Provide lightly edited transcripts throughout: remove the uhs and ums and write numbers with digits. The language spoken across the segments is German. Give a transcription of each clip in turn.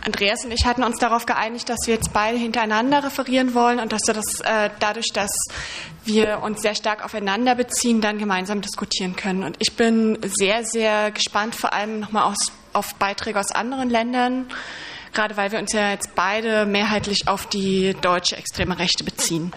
Andreas und ich hatten uns darauf geeinigt, dass wir jetzt beide hintereinander referieren wollen und dass wir das dadurch, dass wir uns sehr stark aufeinander beziehen, dann gemeinsam diskutieren können. Und ich bin sehr, sehr gespannt, vor allem nochmal auf Beiträge aus anderen Ländern, gerade weil wir uns ja jetzt beide mehrheitlich auf die deutsche extreme Rechte beziehen.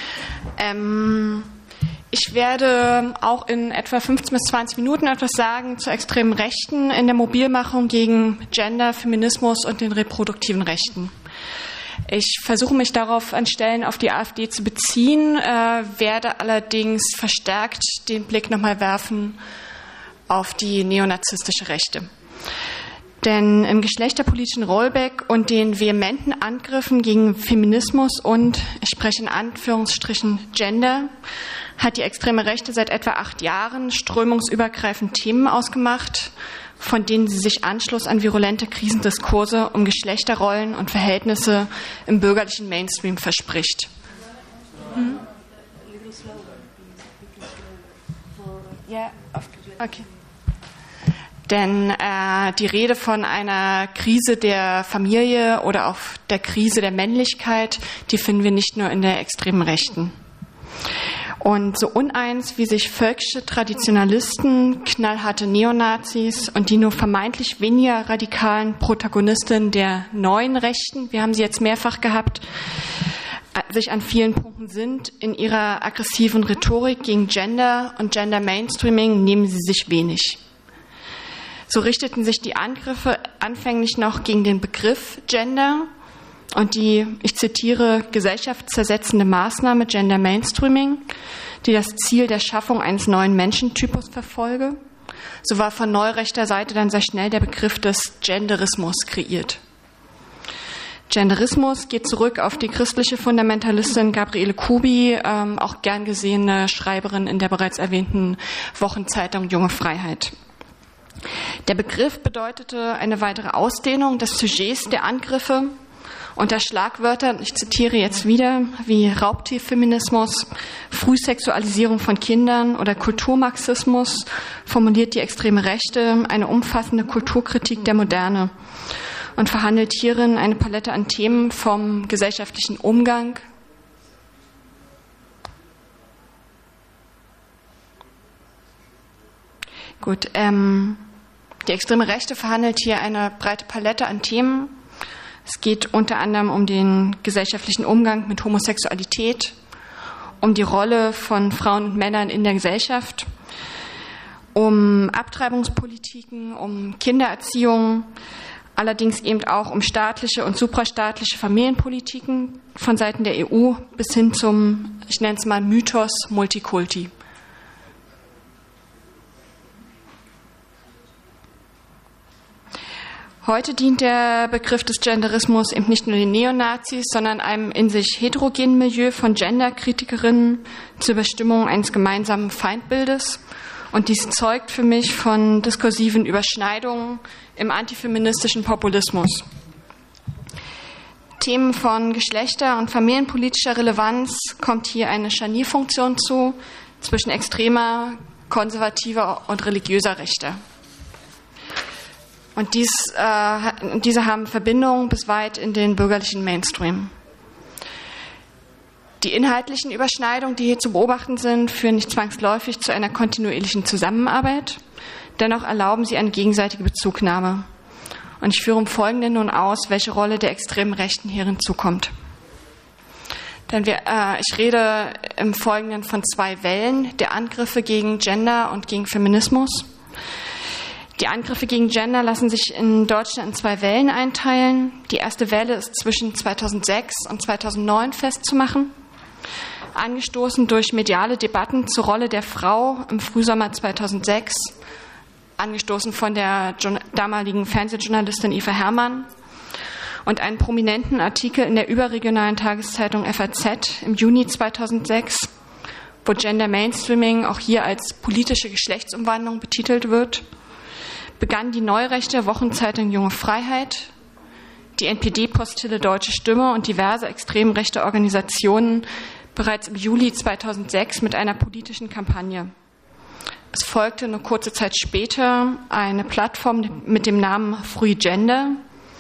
Ich werde auch in etwa 15 bis 20 Minuten etwas sagen zu extremen Rechten in der Mobilmachung gegen Gender, Feminismus und den reproduktiven Rechten. Ich versuche mich darauf an Stellen auf die AfD zu beziehen, werde allerdings verstärkt den Blick nochmal werfen auf die neonazistische Rechte. Denn im geschlechterpolitischen Rollback und den vehementen Angriffen gegen Feminismus und, ich spreche in Anführungsstrichen, Gender, hat die extreme Rechte seit etwa 8 Jahren strömungsübergreifend Themen ausgemacht, von denen sie sich Anschluss an virulente Krisendiskurse um Geschlechterrollen und Verhältnisse im bürgerlichen Mainstream verspricht. Ja, okay. Denn die Rede von einer Krise der Familie oder auch der Krise der Männlichkeit, die finden wir nicht nur in der extremen Rechten. Und so uneins, wie sich völkische Traditionalisten, knallharte Neonazis und die nur vermeintlich weniger radikalen Protagonistinnen der neuen Rechten, wir haben sie jetzt mehrfach gehabt, sich an vielen Punkten sind, in ihrer aggressiven Rhetorik gegen Gender und Gender Mainstreaming nehmen sie sich wenig. So richteten sich die Angriffe anfänglich noch gegen den Begriff Gender und die, ich zitiere, gesellschaftszersetzende Maßnahme Gender Mainstreaming, die das Ziel der Schaffung eines neuen Menschentypus verfolge. So war von neurechter Seite dann sehr schnell der Begriff des Genderismus kreiert. Genderismus geht zurück auf die christliche Fundamentalistin Gabriele Kubi, auch gern gesehene Schreiberin in der bereits erwähnten Wochenzeitung Junge Freiheit. Der Begriff bedeutete eine weitere Ausdehnung des Sujets der Angriffe unter Schlagwörtern, ich zitiere jetzt wieder, wie Raubtierfeminismus, Frühsexualisierung von Kindern oder Kulturmarxismus formuliert die extreme Rechte eine umfassende Kulturkritik der Moderne und verhandelt hierin eine Palette an Themen vom gesellschaftlichen Umgang, die extreme Rechte verhandelt hier eine breite Palette an Themen. Es geht unter anderem um den gesellschaftlichen Umgang mit Homosexualität, um die Rolle von Frauen und Männern in der Gesellschaft, um Abtreibungspolitiken, um Kindererziehung, allerdings eben auch um staatliche und suprastaatliche Familienpolitiken von Seiten der EU bis hin zum, ich nenne es mal, Mythos Multikulti. Heute dient der Begriff des Genderismus eben nicht nur den Neonazis, sondern einem in sich heterogenen Milieu von Genderkritikerinnen zur Bestimmung eines gemeinsamen Feindbildes. Und dies zeugt für mich von diskursiven Überschneidungen im antifeministischen Populismus. Themen von geschlechter- und familienpolitischer Relevanz kommt hier eine Scharnierfunktion zu zwischen extremer, konservativer und religiöser Rechter. Und diese haben Verbindungen bis weit in den bürgerlichen Mainstream. Die inhaltlichen Überschneidungen, die hier zu beobachten sind, führen nicht zwangsläufig zu einer kontinuierlichen Zusammenarbeit. Dennoch erlauben sie eine gegenseitige Bezugnahme. Und ich führe im Folgenden nun aus, welche Rolle der extremen Rechten hierin zukommt. Denn ich rede im Folgenden von 2 Wellen der Angriffe gegen Gender und gegen Feminismus. Die Angriffe gegen Gender lassen sich in Deutschland in 2 Wellen einteilen. Die erste Welle ist zwischen 2006 und 2009 festzumachen, angestoßen durch mediale Debatten zur Rolle der Frau im Frühsommer 2006, angestoßen von der damaligen Fernsehjournalistin Eva Herrmann und einen prominenten Artikel in der überregionalen Tageszeitung FAZ im Juni 2006, wo Gender Mainstreaming auch hier als politische Geschlechtsumwandlung betitelt wird, begann die neurechte Wochenzeitung Junge Freiheit, die NPD-Postille Deutsche Stimme und diverse extrem rechte Organisationen bereits im Juli 2006 mit einer politischen Kampagne. Es folgte eine kurze Zeit später eine Plattform mit dem Namen Free Gender,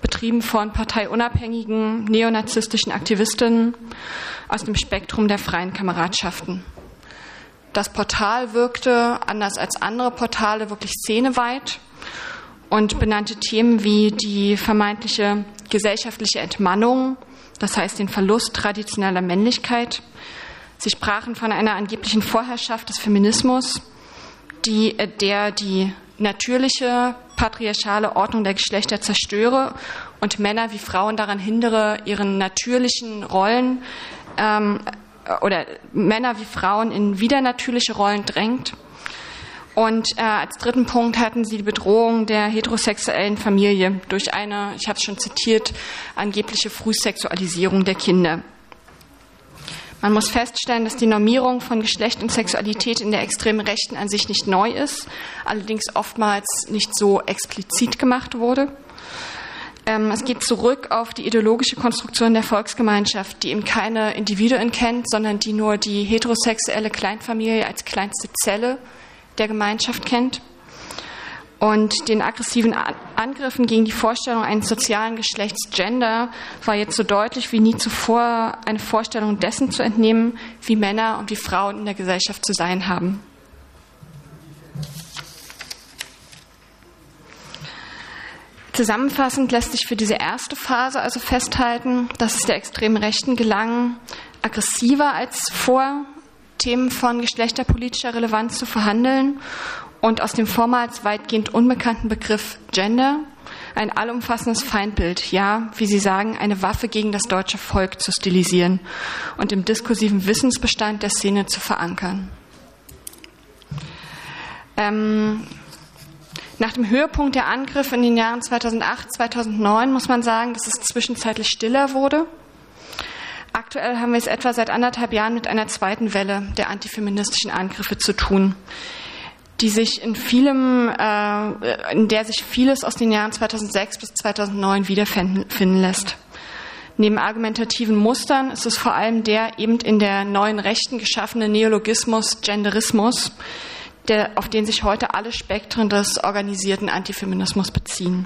betrieben von parteiunabhängigen neonazistischen Aktivistinnen aus dem Spektrum der freien Kameradschaften. Das Portal wirkte, anders als andere Portale, wirklich szeneweit und benannte Themen wie die vermeintliche gesellschaftliche Entmannung, das heißt den Verlust traditioneller Männlichkeit. Sie sprachen von einer angeblichen Vorherrschaft des Feminismus, der die natürliche patriarchale Ordnung der Geschlechter zerstöre und Männer wie Frauen daran hindere, ihren natürlichen Rollen oder Männer wie Frauen in widernatürliche Rollen drängt. Und als dritten Punkt hatten sie die Bedrohung der heterosexuellen Familie durch eine, ich habe es schon zitiert, angebliche Frühsexualisierung der Kinder. Man muss feststellen, dass die Normierung von Geschlecht und Sexualität in der extremen Rechten an sich nicht neu ist, allerdings oftmals nicht so explizit gemacht wurde. Es geht zurück auf die ideologische Konstruktion der Volksgemeinschaft, die eben keine Individuen kennt, sondern die nur die heterosexuelle Kleinfamilie als kleinste Zelle der Gemeinschaft kennt. Und den aggressiven Angriffen gegen die Vorstellung eines sozialen Geschlechts Gender war jetzt so deutlich wie nie zuvor eine Vorstellung dessen zu entnehmen, wie Männer und wie Frauen in der Gesellschaft zu sein haben. Zusammenfassend lässt sich für diese erste Phase also festhalten, dass es der extremen Rechten gelang, aggressiver als vor Themen von geschlechterpolitischer Relevanz zu verhandeln und aus dem vormals weitgehend unbekannten Begriff Gender ein allumfassendes Feindbild, ja, wie Sie sagen, eine Waffe gegen das deutsche Volk zu stilisieren und im diskursiven Wissensbestand der Szene zu verankern. Nach dem Höhepunkt der Angriffe in den Jahren 2008, 2009 muss man sagen, dass es zwischenzeitlich stiller wurde. Aktuell haben wir es etwa seit 1,5 Jahren mit einer zweiten Welle der antifeministischen Angriffe zu tun, in der sich vieles aus den Jahren 2006 bis 2009 wiederfinden lässt. Neben argumentativen Mustern ist es vor allem der eben in der neuen Rechten geschaffene Neologismus Genderismus, auf den sich heute alle Spektren des organisierten Antifeminismus beziehen.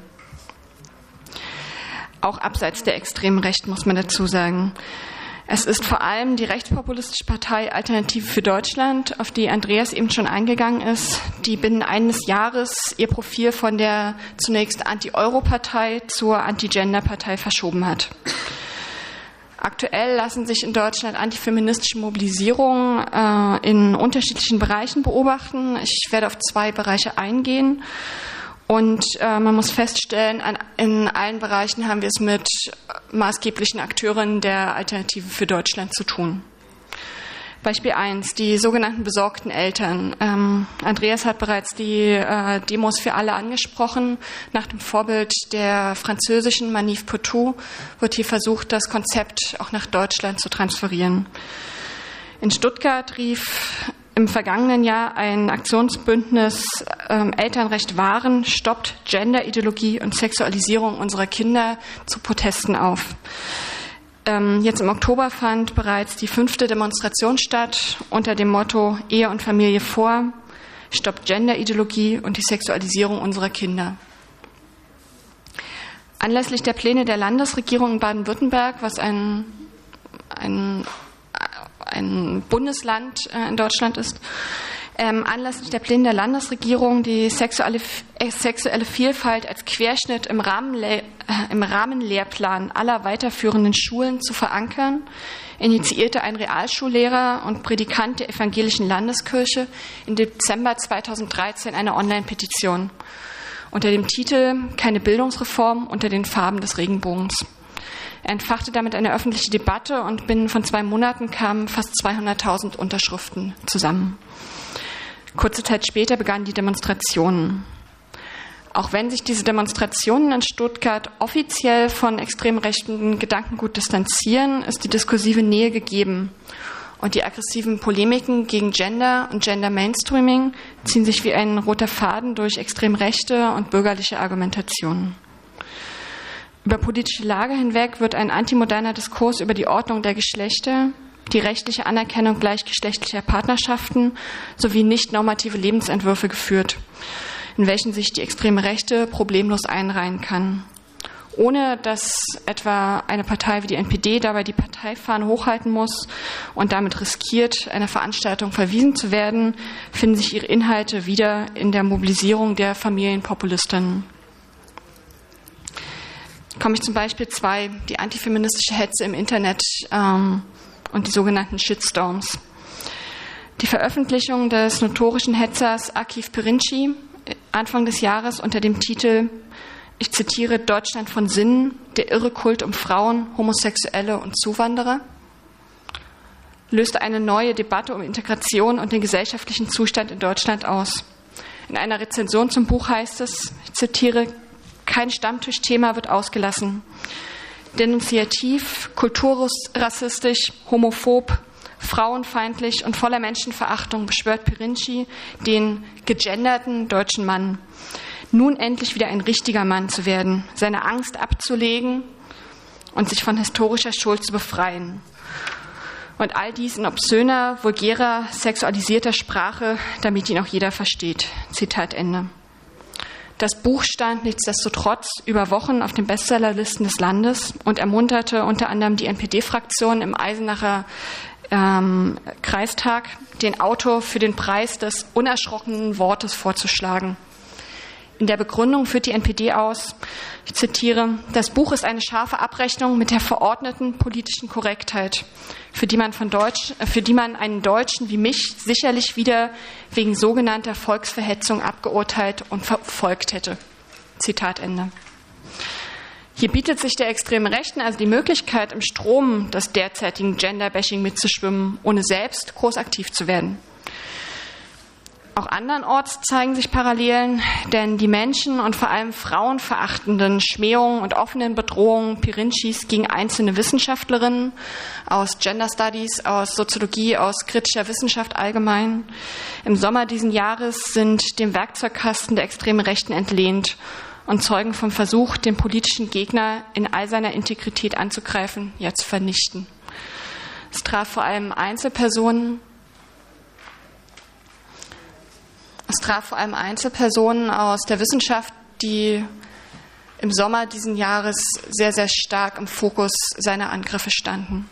Auch abseits der extremen Rechten muss man dazu sagen. Es ist vor allem die rechtspopulistische Partei Alternative für Deutschland, auf die Andreas eben schon eingegangen ist, die binnen eines Jahres ihr Profil von der zunächst Anti-Euro-Partei zur Anti-Gender-Partei verschoben hat. Aktuell lassen sich in Deutschland antifeministische Mobilisierungen in unterschiedlichen Bereichen beobachten. Ich werde auf 2 Bereiche eingehen. Und man muss feststellen, in allen Bereichen haben wir es mit maßgeblichen Akteuren der Alternative für Deutschland zu tun. Beispiel 1, die sogenannten besorgten Eltern. Andreas hat bereits die Demos für alle angesprochen. Nach dem Vorbild der französischen Manif pour tout wird hier versucht, das Konzept auch nach Deutschland zu transferieren. In Stuttgart rief im vergangenen Jahr ein Aktionsbündnis Elternrecht wahren, stoppt Genderideologie und Sexualisierung unserer Kinder zu Protesten auf. Jetzt im Oktober fand bereits die 5. Demonstration statt unter dem Motto Ehe und Familie vor, stoppt Genderideologie und die Sexualisierung unserer Kinder. Anlässlich der Pläne der Landesregierung in Baden-Württemberg, was ein Bundesland in Deutschland ist, anlässlich der Pläne der Landesregierung die sexuelle Vielfalt als Querschnitt im Rahmenlehrplan aller weiterführenden Schulen zu verankern, initiierte ein Realschullehrer und Predikant der evangelischen Landeskirche im Dezember 2013 eine Online-Petition unter dem Titel »Keine Bildungsreform unter den Farben des Regenbogens«. Er entfachte damit eine öffentliche Debatte und binnen von 2 Monaten kamen fast 200.000 Unterschriften zusammen. Kurze Zeit später begannen die Demonstrationen. Auch wenn sich diese Demonstrationen in Stuttgart offiziell von extrem rechten Gedankengut distanzieren, ist die diskursive Nähe gegeben. Und die aggressiven Polemiken gegen Gender und Gender-Mainstreaming ziehen sich wie ein roter Faden durch extrem rechte und bürgerliche Argumentationen. Über politische Lage hinweg wird ein antimoderner Diskurs über die Ordnung der Geschlechter, die rechtliche Anerkennung gleichgeschlechtlicher Partnerschaften sowie nicht normative Lebensentwürfe geführt, in welchen sich die extreme Rechte problemlos einreihen kann. ohne dass etwa eine Partei wie die NPD dabei die Parteifahne hochhalten muss und damit riskiert, einer Veranstaltung verwiesen zu werden, finden sich ihre Inhalte wieder in der Mobilisierung der Familienpopulistinnen. Komme ich zum Beispiel 2, die antifeministische Hetze im Internet und die sogenannten Shitstorms. Die Veröffentlichung des notorischen Hetzers Akif Pirinci Anfang des Jahres unter dem Titel, ich zitiere, Deutschland von Sinnen, der irre Kult um Frauen, Homosexuelle und Zuwanderer, löste eine neue Debatte um Integration und den gesellschaftlichen Zustand in Deutschland aus. In einer Rezension zum Buch heißt es, ich zitiere, kein Stammtischthema wird ausgelassen. Denunziativ, kulturrassistisch, homophob, frauenfeindlich und voller Menschenverachtung beschwört Pirinci den gegenderten deutschen Mann, nun endlich wieder ein richtiger Mann zu werden, seine Angst abzulegen und sich von historischer Schuld zu befreien. Und all dies in obszöner, vulgärer, sexualisierter Sprache, damit ihn auch jeder versteht. Zitat Ende. Das Buch stand nichtsdestotrotz über Wochen auf den Bestsellerlisten des Landes und ermunterte unter anderem die NPD-Fraktion im Eisenacher Kreistag, den Autor für den Preis des unerschrockenen Wortes vorzuschlagen. In der Begründung führt die NPD aus, ich zitiere, das Buch ist eine scharfe Abrechnung mit der verordneten politischen Korrektheit, für die man einen Deutschen wie mich sicherlich wieder wegen sogenannter Volksverhetzung abgeurteilt und verfolgt hätte. Zitat Ende. Hier bietet sich der extremen Rechten also die Möglichkeit, im Strom des derzeitigen Gender-Bashing mitzuschwimmen, ohne selbst groß aktiv zu werden. Auch andernorts zeigen sich Parallelen, denn die Menschen- und vor allem frauenverachtenden Schmähungen und offenen Bedrohungen Pirincis gegen einzelne Wissenschaftlerinnen aus Gender Studies, aus Soziologie, aus kritischer Wissenschaft allgemein im Sommer diesen Jahres sind dem Werkzeugkasten der extremen Rechten entlehnt und zeugen vom Versuch, den politischen Gegner in all seiner Integrität anzugreifen, ja zu vernichten. Es traf vor allem Einzelpersonen aus der Wissenschaft, die im Sommer diesen Jahres sehr, sehr stark im Fokus seiner Angriffe standen.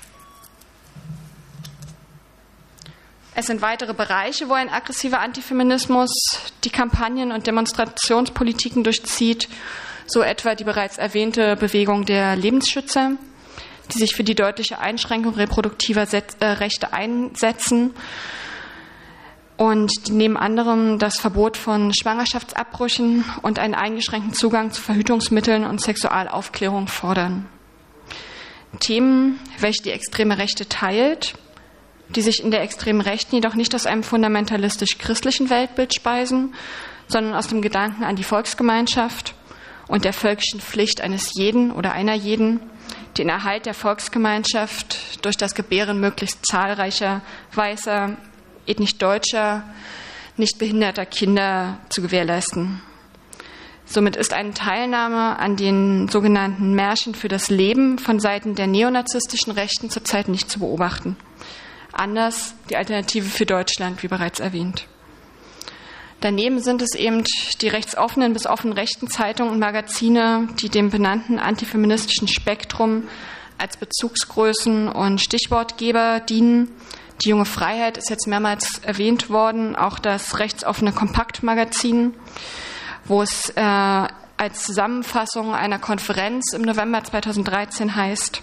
Es sind weitere Bereiche, wo ein aggressiver Antifeminismus die Kampagnen und Demonstrationspolitiken durchzieht, so etwa die bereits erwähnte Bewegung der Lebensschützer, die sich für die deutliche Einschränkung reproduktiver Rechte einsetzen und die neben anderem das Verbot von Schwangerschaftsabbrüchen und einen eingeschränkten Zugang zu Verhütungsmitteln und Sexualaufklärung fordern. Themen, welche die extreme Rechte teilt, die sich in der extremen Rechten jedoch nicht aus einem fundamentalistisch-christlichen Weltbild speisen, sondern aus dem Gedanken an die Volksgemeinschaft und der völkischen Pflicht eines jeden oder einer jeden, den Erhalt der Volksgemeinschaft durch das Gebären möglichst zahlreicher, weißer, ethnisch deutscher, nicht behinderter Kinder zu gewährleisten. Somit ist eine Teilnahme an den sogenannten Märschen für das Leben von Seiten der neonazistischen Rechten zurzeit nicht zu beobachten. Anders die Alternative für Deutschland, wie bereits erwähnt. Daneben sind es eben die rechtsoffenen bis offen rechten Zeitungen und Magazine, die dem benannten antifeministischen Spektrum als Bezugsgrößen und Stichwortgeber dienen. Die Junge Freiheit ist jetzt mehrmals erwähnt worden, auch das rechtsoffene Kompaktmagazin, wo es als Zusammenfassung einer Konferenz im November 2013 heißt,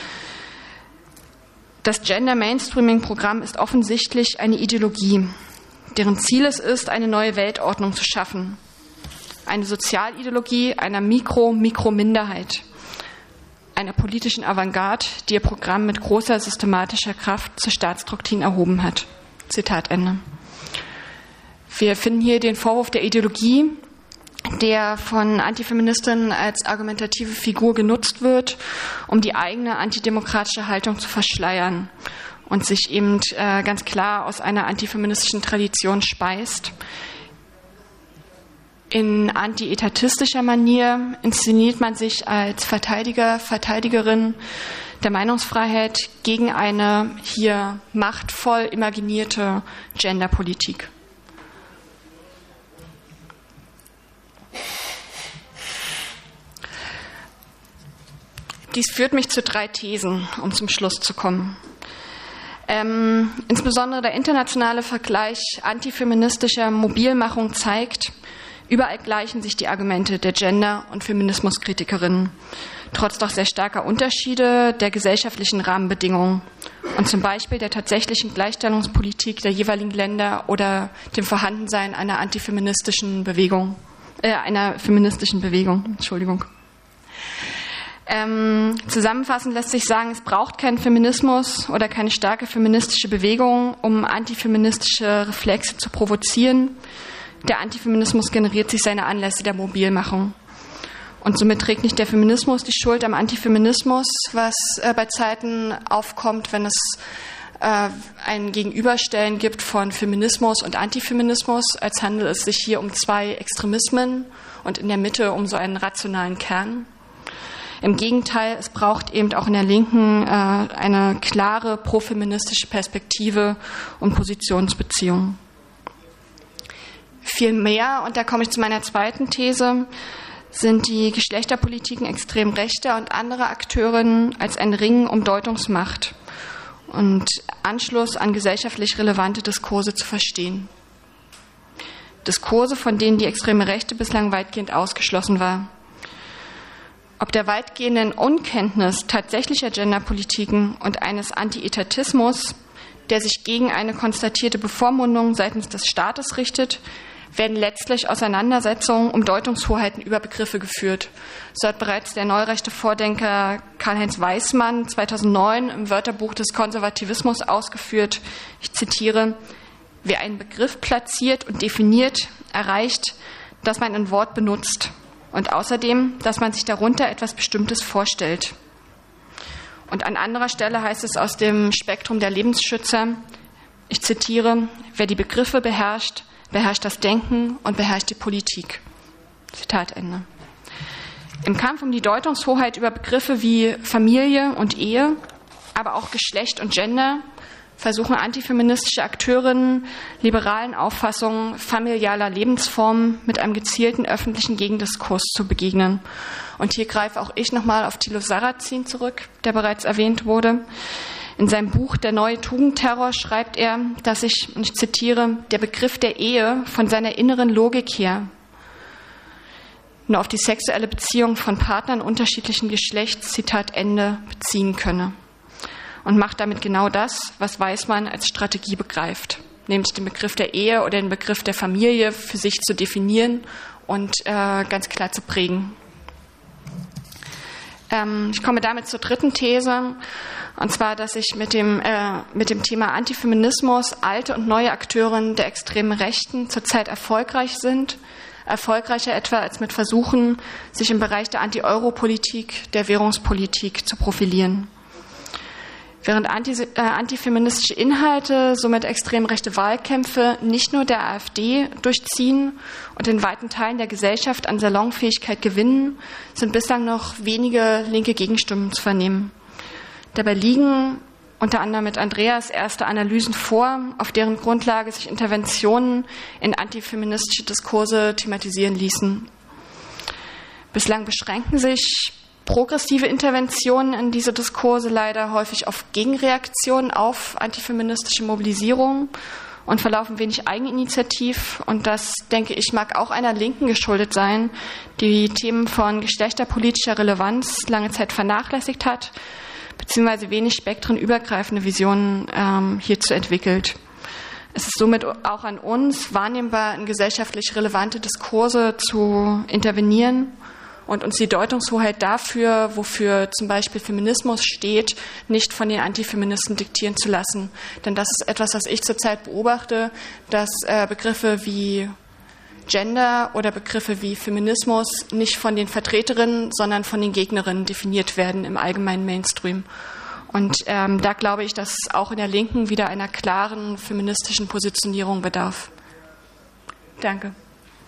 das Gender-Mainstreaming-Programm ist offensichtlich eine Ideologie, deren Ziel es ist, eine neue Weltordnung zu schaffen. Eine Sozialideologie einer Mikro-Minderheit, einer politischen Avantgarde, die ihr Programm mit großer systematischer Kraft zur Staatsdoktrin erhoben hat. Zitat Ende. Wir finden hier den Vorwurf der Ideologie, der von Antifeministinnen als argumentative Figur genutzt wird, um die eigene antidemokratische Haltung zu verschleiern und sich eben ganz klar aus einer antifeministischen Tradition speist. In antietatistischer Manier inszeniert man sich als Verteidiger, Verteidigerin der Meinungsfreiheit gegen eine hier machtvoll imaginierte Genderpolitik. Dies führt mich zu 3 Thesen, um zum Schluss zu kommen. Insbesondere der internationale Vergleich antifeministischer Mobilmachung zeigt, überall gleichen sich die Argumente der Gender- und Feminismuskritikerinnen, trotz doch sehr starker Unterschiede der gesellschaftlichen Rahmenbedingungen und zum Beispiel der tatsächlichen Gleichstellungspolitik der jeweiligen Länder oder dem Vorhandensein einer feministischen Bewegung. Entschuldigung. Zusammenfassend lässt sich sagen, es braucht keinen Feminismus oder keine starke feministische Bewegung, um antifeministische Reflexe zu provozieren. Der Antifeminismus generiert sich seine Anlässe der Mobilmachung. Und somit trägt nicht der Feminismus die Schuld am Antifeminismus, was bei Zeiten aufkommt, wenn es ein Gegenüberstellen gibt von Feminismus und Antifeminismus, als handelt es sich hier um 2 Extremismen und in der Mitte um so einen rationalen Kern. Im Gegenteil, es braucht eben auch in der Linken eine klare profeministische Perspektive und Positionsbeziehung. Vielmehr, und da komme ich zu meiner zweiten These, sind die Geschlechterpolitiken extrem rechter und anderer Akteurinnen als ein Ringen um Deutungsmacht und Anschluss an gesellschaftlich relevante Diskurse zu verstehen. Diskurse, von denen die extreme Rechte bislang weitgehend ausgeschlossen war. Ob der weitgehenden Unkenntnis tatsächlicher Genderpolitiken und eines Anti-Etatismus, der sich gegen eine konstatierte Bevormundung seitens des Staates richtet, werden letztlich Auseinandersetzungen um Deutungshoheiten über Begriffe geführt. So hat bereits der neurechte Vordenker Karl-Heinz Weismann 2009 im Wörterbuch des Konservativismus ausgeführt, ich zitiere, wer einen Begriff platziert und definiert, erreicht, dass man ein Wort benutzt. Und außerdem, dass man sich darunter etwas Bestimmtes vorstellt. Und an anderer Stelle heißt es aus dem Spektrum der Lebensschützer, ich zitiere, wer die Begriffe beherrscht, beherrscht das Denken und beherrscht die Politik. Zitat Ende. Im Kampf um die Deutungshoheit über Begriffe wie Familie und Ehe, aber auch Geschlecht und Gender, versuchen antifeministische Akteurinnen, liberalen Auffassungen familialer Lebensformen mit einem gezielten öffentlichen Gegendiskurs zu begegnen. Und hier greife auch ich nochmal auf Thilo Sarrazin zurück, der bereits erwähnt wurde. In seinem Buch Der neue Tugendterror schreibt er, dass sich, und ich zitiere, der Begriff der Ehe von seiner inneren Logik her nur auf die sexuelle Beziehung von Partnern unterschiedlichen Geschlechts, Zitat Ende, beziehen könne. Und macht damit genau das, was Weismann als Strategie begreift, nämlich den Begriff der Ehe oder den Begriff der Familie für sich zu definieren und ganz klar zu prägen. Ich komme damit zur dritten These, und zwar, dass ich mit dem Thema Antifeminismus alte und neue Akteurinnen der extremen Rechten zurzeit erfolgreich sind, erfolgreicher etwa als mit Versuchen, sich im Bereich der Anti-Euro-Politik, der Währungspolitik zu profilieren. Während antifeministische Inhalte somit extrem rechte Wahlkämpfe nicht nur der AfD durchziehen und in weiten Teilen der Gesellschaft an Salonfähigkeit gewinnen, sind bislang noch wenige linke Gegenstimmen zu vernehmen. Dabei liegen unter anderem mit Andreas erste Analysen vor, auf deren Grundlage sich Interventionen in antifeministische Diskurse thematisieren ließen. Bislang beschränken sich progressive Interventionen in diese Diskurse leider häufig auf Gegenreaktionen auf antifeministische Mobilisierung und verlaufen wenig eigeninitiativ. Und das, denke ich, mag auch einer Linken geschuldet sein, die Themen von geschlechterpolitischer Relevanz lange Zeit vernachlässigt hat, beziehungsweise wenig spektrenübergreifende Visionen hierzu entwickelt. Es ist somit auch an uns, wahrnehmbar in gesellschaftlich relevante Diskurse zu intervenieren und uns die Deutungshoheit dafür, wofür zum Beispiel Feminismus steht, nicht von den Antifeministen diktieren zu lassen. Denn das ist etwas, was ich zurzeit beobachte, dass Begriffe wie Gender oder Begriffe wie Feminismus nicht von den Vertreterinnen, sondern von den Gegnerinnen definiert werden im allgemeinen Mainstream. Und da glaube ich, dass es auch in der Linken wieder einer klaren feministischen Positionierung bedarf. Danke.